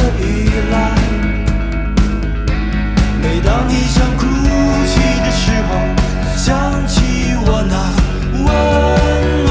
依赖。每当你想哭泣的时候，想起我那温